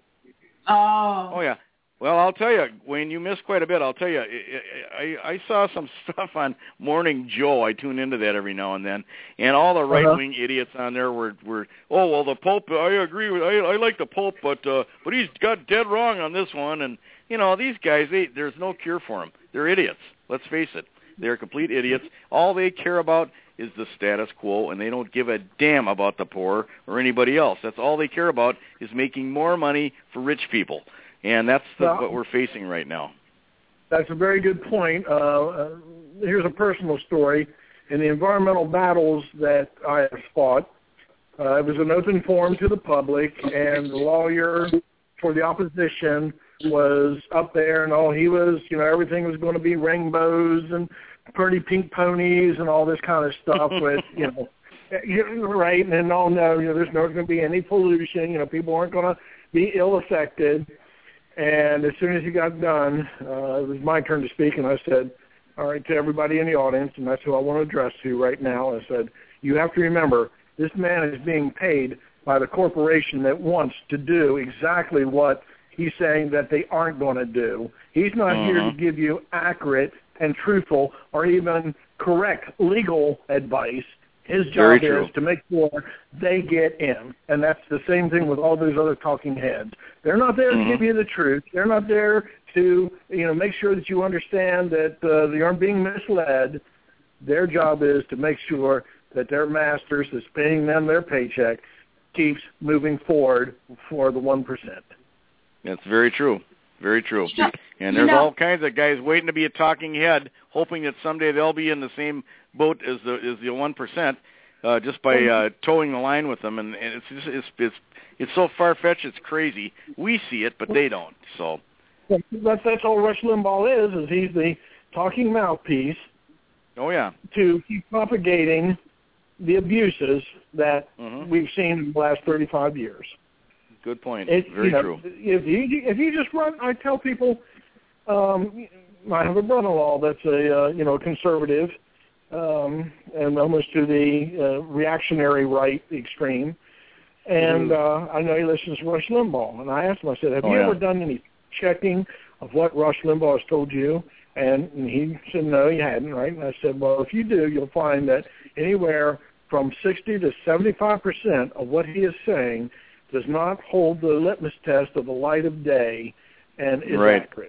Oh. Oh, yeah. Well, I'll tell you, Wayne, you missed quite a bit. I'll tell you, I, I, I saw some stuff on Morning Joe. I tune into that every now and then, and all the right-wing uh-huh. idiots on there were, were, oh, well, the Pope, I agree with, I, I like the Pope, but uh, but he's got dead wrong on this one. And, you know, these guys, they, there's no cure for them. They're idiots. Let's face it. They're complete idiots. All they care about is the status quo, and they don't give a damn about the poor or anybody else. That's all they care about is making more money for rich people. And that's the, well, what we're facing right now. That's a very good point. Uh, uh, here's a personal story. In the environmental battles that I have fought, uh, it was an open forum to the public, and the lawyer for the opposition was up there, and all he was, you know, everything was going to be rainbows and pretty pink ponies and all this kind of stuff with, you know, right, and then, oh, no, you know, there's not going to be any pollution, you know, people aren't going to be ill-affected. And as soon as he got done, uh, it was my turn to speak, and I said, all right, to everybody in the audience, and that's who I want to address to right now, I said, you have to remember, this man is being paid by the corporation that wants to do exactly what he's saying that they aren't going to do. He's not uh-huh. here to give you accurate and truthful or even correct legal advice. His job is to make sure they get in, and that's the same thing with all those other talking heads. They're not there mm-hmm. to give you the truth. They're not there to, you know, make sure that you understand that uh, they aren't being misled. Their job is to make sure that their masters that's paying them their paycheck keeps moving forward for the one percent. That's very true. Very true. And there's all kinds of guys waiting to be a talking head, hoping that someday they'll be in the same boat as the as the one percent, uh, just by uh, towing the line with them. And, and it's, just, it's it's it's so far fetched, it's crazy. We see it, but they don't. So that's that's all Rush Limbaugh is. Is he's the talking mouthpiece. Oh yeah. To keep propagating the abuses that mm-hmm. we've seen in the last thirty-five years. Good point. It, Very you know, true. If you if you just run, I tell people, um, I have a brother-in-law that's a uh, you know conservative, um, and almost to the uh, reactionary right extreme, and uh, I know he listens to Rush Limbaugh. And I asked him, I said, have oh, you yeah. ever done any checking of what Rush Limbaugh has told you? And, and he said, no, he hadn't, right? And I said, well, if you do, you'll find that anywhere from sixty to seventy-five percent of what he is saying does not hold the litmus test of the light of day and is right. accurate.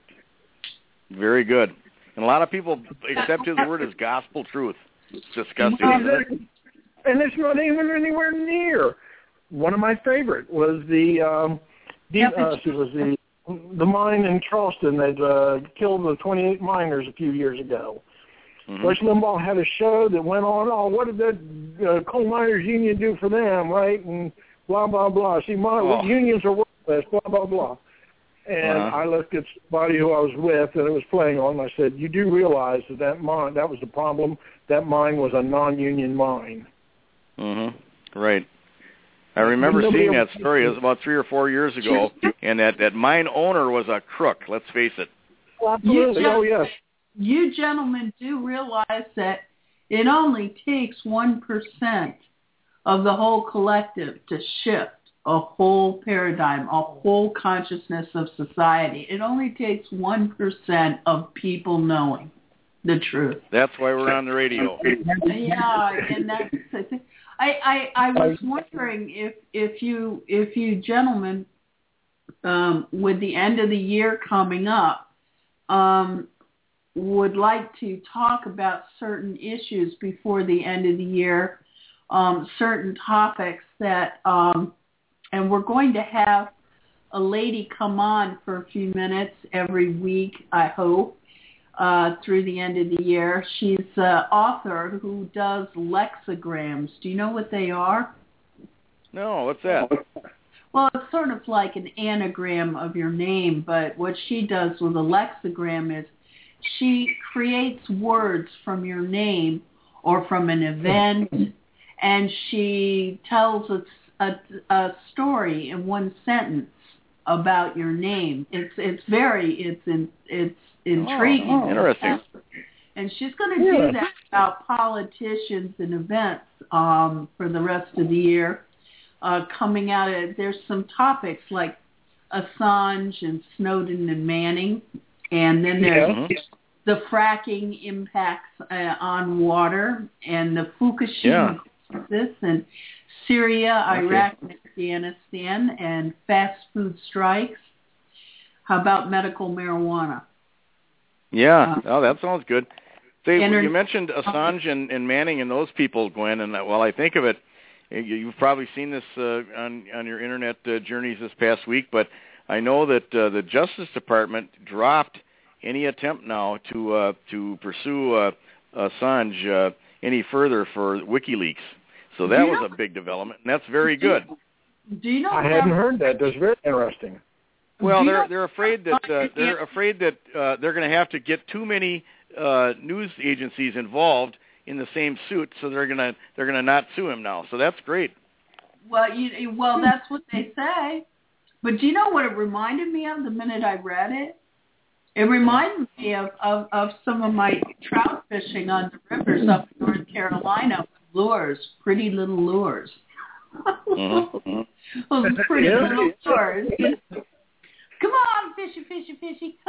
Very good. And a lot of people accept his word as gospel truth. It's disgusting, and, isn't it? And it's not even anywhere near. One of my favorite was the um, the, uh, it was the the mine in Charleston that uh, killed the twenty-eight miners a few years ago. Mm-hmm. Rush Limbaugh had a show that went on, oh, what did the uh, coal miners union do for them, right? And blah, blah, blah. See, my oh. unions are worthless, blah, blah, blah. And uh-huh. I looked at somebody who I was with, and it was playing on, and I said, you do realize that that mine, that was the problem. That mine was a non-union mine. Mm-hmm. Right. I remember seeing that story. It was about three or four years ago, and that, that mine owner was a crook, let's face it. Absolutely. You oh, yes. You gentlemen do realize that it only takes one percent of the whole collective to shift a whole paradigm, a whole consciousness of society. It only takes one percent of people knowing the truth. That's why we're on the radio. Yeah, and that's the thing. I, I, I was wondering if, if you if you gentlemen, um, with the end of the year coming up, um, would like to talk about certain issues before the end of the year, um, certain topics that, um, and we're going to have a lady come on for a few minutes every week, I hope, uh, through the end of the year. She's an author who does lexicograms. Do you know what they are? No, what's that? Well, it's sort of like an anagram of your name, but what she does with a lexigram is she creates words from your name or from an event, and she tells a, a, a story in one sentence about your name. It's it's very it's in, it's intriguing. Oh, interesting. And she's going to yeah. do that about politicians and events um, for the rest of the year. Uh, coming out of there's some topics like Assange and Snowden and Manning. And then there's yeah. the fracking impacts uh, on water and the Fukushima yeah. crisis and Syria, okay. Iraq, and Afghanistan, and fast food strikes. How about medical marijuana? Yeah, Uh, oh, that sounds good. Say, inter- you mentioned Assange and, and Manning and those people, Gwen, and while I think of it, you, you've probably seen this uh, on, on your Internet uh, journeys this past week, but I know that uh, the Justice Department dropped any attempt now to uh, to pursue uh, Assange uh, any further for WikiLeaks. So that was a big development, and that's very good. Do you know? I hadn't heard that. That's very interesting. Well, they're they're afraid that uh, they're afraid that uh, they're going to have to get too many uh, news agencies involved in the same suit, so they're gonna they're gonna not sue him now. So that's great. Well, you, well, that's what they say. But do you know what it reminded me of the minute I read it? It reminded me of, of, of some of my trout fishing on the rivers up in North Carolina with lures, pretty little lures. Mm-hmm. Those pretty little lures. Come on, fishy, fishy, fishy.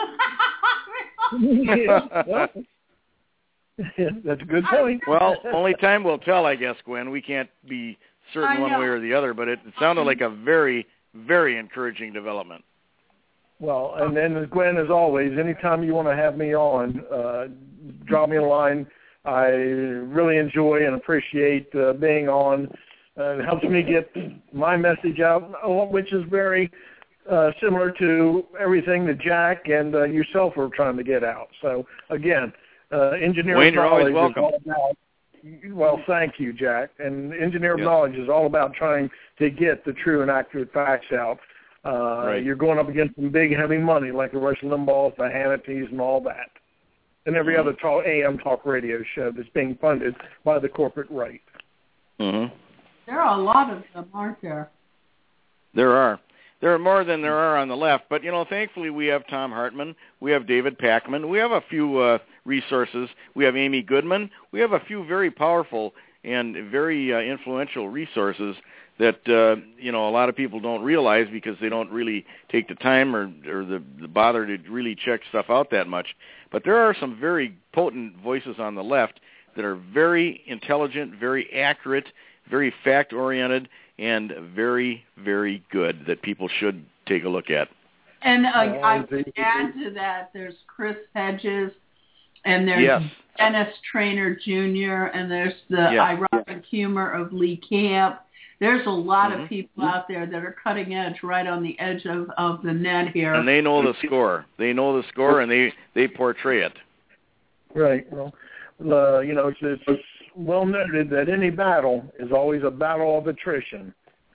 yeah, that's a good point. Well, only time will tell, I guess, Gwen. We can't be certain one way or the other, but it, it sounded like a very, very encouraging development. Well, and then, Gwen, as always, anytime you want to have me on, uh, drop me a line. I really enjoy and appreciate uh, being on. Uh, it helps me get my message out, which is very uh, similar to everything that Jack and uh, yourself are trying to get out. So, again, uh, Engineer Wayne, of Knowledge you're always welcome. is all about, well, thank you, Jack. And Engineer of yes. Knowledge is all about trying to get the true and accurate facts out. Uh, right. You're going up against some big, heavy money like the Rush Limbaugh, the Hannity's, and all that, and every mm-hmm. other talk, A M talk radio show that's being funded by the corporate right. Mm-hmm. There are a lot of them, aren't there? There are. there are more than there are on the left. But, you know, thankfully we have Tom Hartman. We have David Packman. We have a few uh, resources. We have Amy Goodman. We have a few very powerful and very uh, influential resources that, uh, you know, a lot of people don't realize because they don't really take the time or, or the, the bother to really check stuff out that much. But there are some very potent voices on the left that are very intelligent, very accurate, very fact-oriented, and very, very good that people should take a look at. And uh, I would add to that, there's Chris Hedges, and there's yes. Dennis Trainer Junior, and there's the yes. ironic yes. humor of Lee Camp. There's a lot mm-hmm. of people out there that are cutting edge right on the edge of, of the net here. And they know the score. They know the score, and they, they portray it. Right. Well, uh, you know, it's, it's well noted that any battle is always a battle of attrition.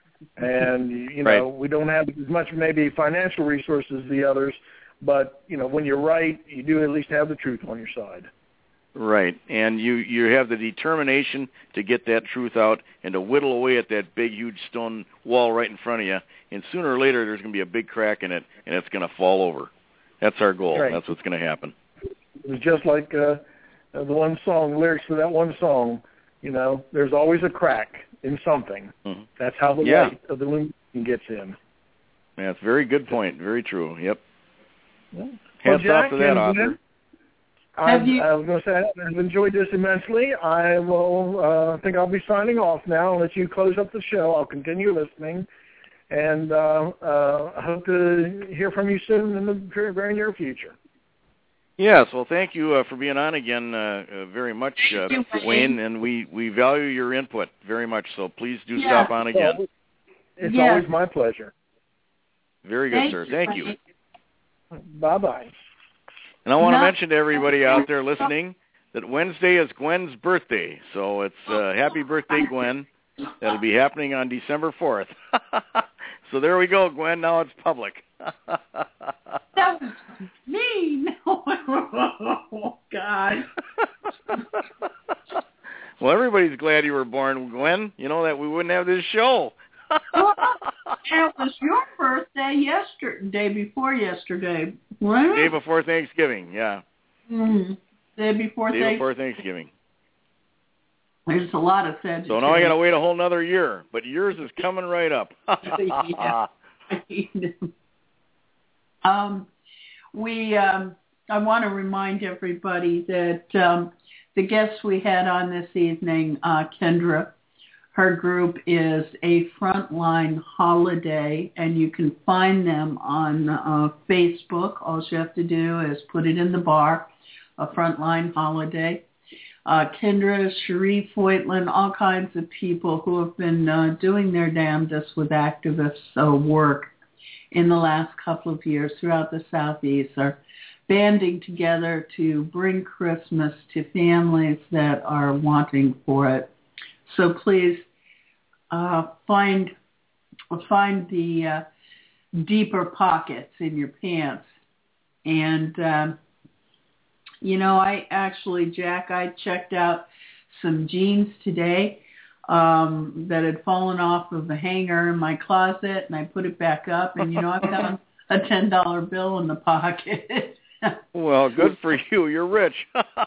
And, you know, right. we don't have as much maybe financial resources as the others, but, you know, when you're right, you do at least have the truth on your side. Right, and you, you have the determination to get that truth out and to whittle away at that big, huge stone wall right in front of you, and sooner or later there's going to be a big crack in it, and it's going to fall over. That's our goal. Right. That's what's going to happen. It was just like uh, the one song, lyrics to that one song, you know, there's always a crack in something. Mm-hmm. That's how the yeah. light of the illumination gets in. Yeah, it's a very good point. Very true. Yep. Yeah. Hats well, Jack, off to that author. I've, you... I was going to say I've enjoyed this immensely. I will uh, think I'll be signing off now. I'll let you close up the show. I'll continue listening, and uh, uh, I hope to hear from you soon in the very, very near future. Yes, well, thank you uh, for being on again uh, uh, very much, uh, you, Wayne, and we, we value your input very much, so please do yeah. stop on again. Well, it's yeah. always my pleasure. Very good, thank sir. You, thank you. Bye-bye. And I want to No. mention to everybody out there listening that Wednesday is Gwen's birthday, so it's uh, happy birthday, Gwen. That'll be happening on December fourth. So there we go, Gwen. Now it's public. That was mean. Oh, God. Well, everybody's glad you were born, Gwen. You know that we wouldn't have this show. Well, it was your birthday yesterday, day before yesterday, right? Day before Thanksgiving, yeah. Mm-hmm. Day before Day Thanksgiving. before Thanksgiving. There's a lot of Sagittarius. So now I got to wait a whole nother year, but yours is coming right up. Yeah. um, we, um, I want to remind everybody that um, the guests we had on this evening, uh, Kendra, her group is a Frontline Holiday, and you can find them on uh, Facebook. All you have to do is put it in the bar, a Frontline Holiday. Uh, Kendra, Cherie Foytlin, all kinds of people who have been uh, doing their damnedest with activist uh, work in the last couple of years throughout the Southeast are banding together to bring Christmas to families that are wanting for it. So please uh, find find the uh, deeper pockets in your pants. And, um, you know, I actually, Jack, I checked out some jeans today um, that had fallen off of the hanger in my closet, and I put it back up. And, you know, I've got a ten dollar bill in the pocket. Well, good for you. You're rich.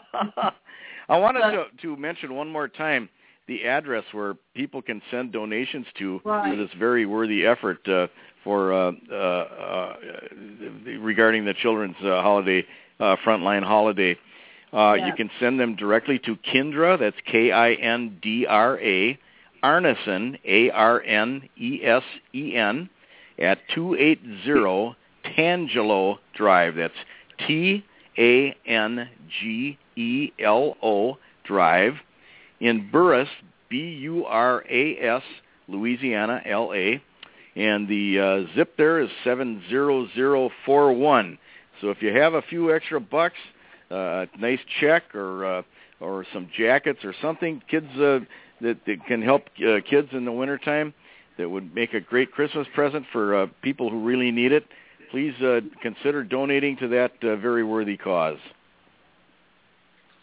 I wanted to, to mention one more time the address where people can send donations to right. for this very worthy effort uh, for uh, uh, uh, regarding the children's uh, holiday, uh, Frontline Holiday. Uh, yeah. You can send them directly to Kindra, that's K I N D R A, Arnesen, A R N E S E N, at two eighty Tangelo Drive. That's T A N G E L O Drive in Burris, B U R A S, Louisiana, L A. And the uh, zip there is seven zero zero four one. So if you have a few extra bucks, uh, a nice check or uh, or some jackets or something, kids uh, that, that can help uh, kids in the wintertime, that would make a great Christmas present for uh, people who really need it, please uh, consider donating to that uh, very worthy cause.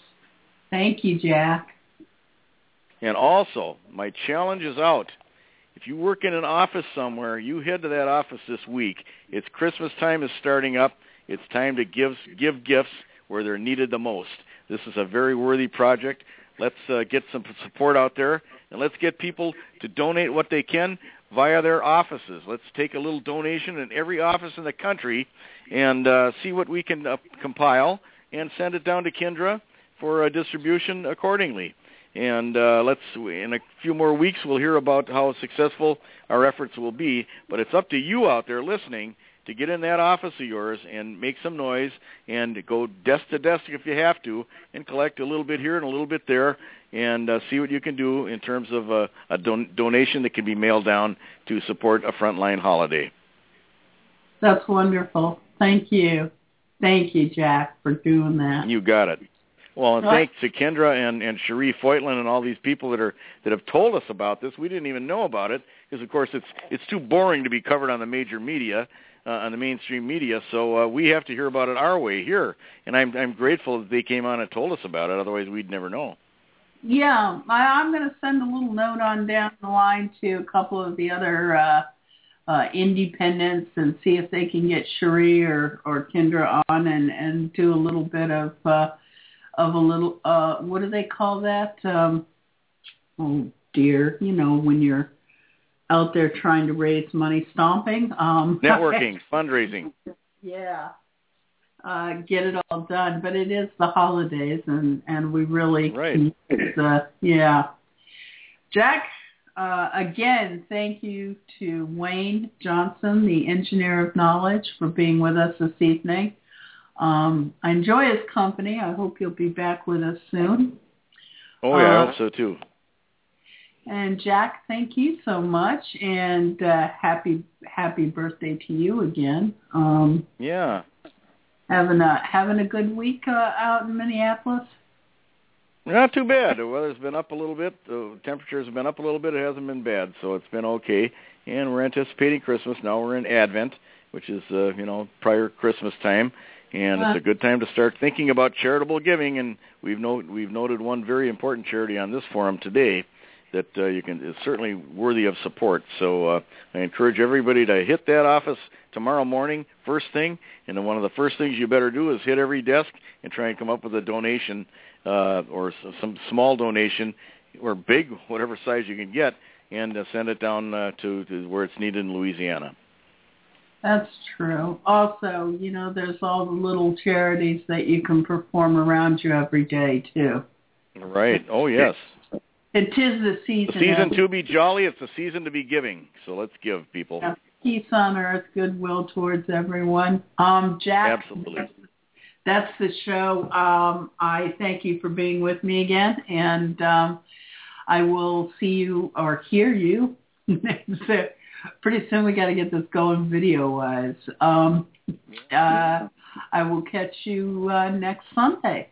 Thank you, Jack. And also, my challenge is out. If you work in an office somewhere, you head to that office this week. It's Christmas time is starting up. It's time to give give gifts where they're needed the most. This is a very worthy project. Let's uh, get some support out there, and let's get people to donate what they can via their offices. Let's take a little donation in every office in the country and uh, see what we can uh, compile and send it down to Kyndra for uh, distribution accordingly. And uh, let's, in a few more weeks, we'll hear about how successful our efforts will be. But it's up to you out there listening to get in that office of yours and make some noise and go desk to desk if you have to and collect a little bit here and a little bit there and uh, see what you can do in terms of uh, a don- donation that can be mailed down to support a frontline holiday. That's wonderful. Thank you. Thank you, Jack, for doing that. You got it. Well, and thanks to Kyndra and, and Cherie Foytlin and all these people that are that have told us about this. We didn't even know about it because, of course, it's it's too boring to be covered on the major media, uh, on the mainstream media. So uh, we have to hear about it our way here, and I'm I'm grateful that they came on and told us about it. Otherwise, we'd never know. Yeah, I, I'm going to send a little note on down the line to a couple of the other uh, uh, independents and see if they can get Cherie or or Kyndra on and and do a little bit of. Uh, of a little, uh, what do they call that? Um, oh, dear. You know, when you're out there trying to raise money, stomping. Um, Networking, fundraising. Yeah. Uh, get it all done. But it is the holidays, and, and we really right. can use, uh, yeah. Jack, uh, again, thank you to Wayne Johnson, the Engineer of Knowledge, for being with us this evening. Um, I enjoy his company. I hope you'll be back with us soon. Oh, yeah, uh, I hope so, too. And, Jack, thank you so much, and uh, happy happy birthday to you again. Um, yeah. Having a, having a good week uh, out in Minneapolis? Not too bad. The weather's been up a little bit. The temperatures have been up a little bit. It hasn't been bad, so it's been okay. And we're anticipating Christmas. Now we're in Advent, which is, uh, you know, prior Christmas time. And it's a good time to start thinking about charitable giving, and we've note, we've noted one very important charity on this forum today that uh, you can is certainly worthy of support. So uh, I encourage everybody to hit that office tomorrow morning, first thing, and then one of the first things you better do is hit every desk and try and come up with a donation uh, or some small donation or big, whatever size you can get, and uh, send it down uh, to, to where it's needed in Louisiana. That's true. Also, you know, there's all the little charities that you can perform around you every day, too. Right. Oh, yes. It is the season. The season to be jolly. It's the season to be giving. So let's give, people. Yeah. Peace on earth, goodwill towards everyone. Um, Jack, absolutely. That's the show. Um, I thank you for being with me again, and um, I will see you or hear you next pretty soon. We got to get this going video-wise. Um, uh, I will catch you uh, next Sunday.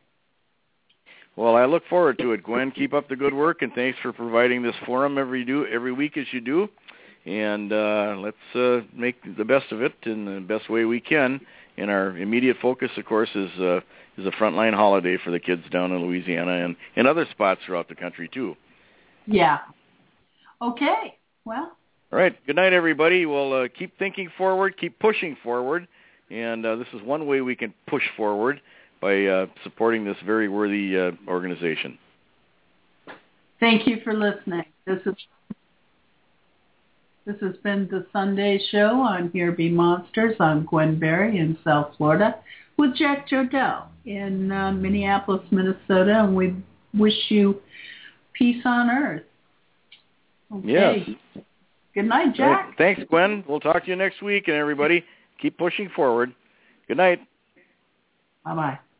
Well, I look forward to it, Gwen. Keep up the good work, and thanks for providing this forum every do every week as you do. And uh, let's uh, make the best of it in the best way we can. And our immediate focus, of course, is uh, is a frontline holiday for the kids down in Louisiana and, and other spots throughout the country, too. Yeah. Okay. Well. All right. Good night, everybody. We'll uh, keep thinking forward, keep pushing forward, and uh, this is one way we can push forward by uh, supporting this very worthy uh, organization. Thank you for listening. This is this has been the Sunday show on Here Be Monsters. I'm Gwen Berry in South Florida with Jack Jodell in uh, Minneapolis, Minnesota, and we wish you peace on earth. Okay. Yes. Good night, Jack. Right. Thanks, Gwen. We'll talk to you next week, and everybody, keep pushing forward. Good night. Bye-bye.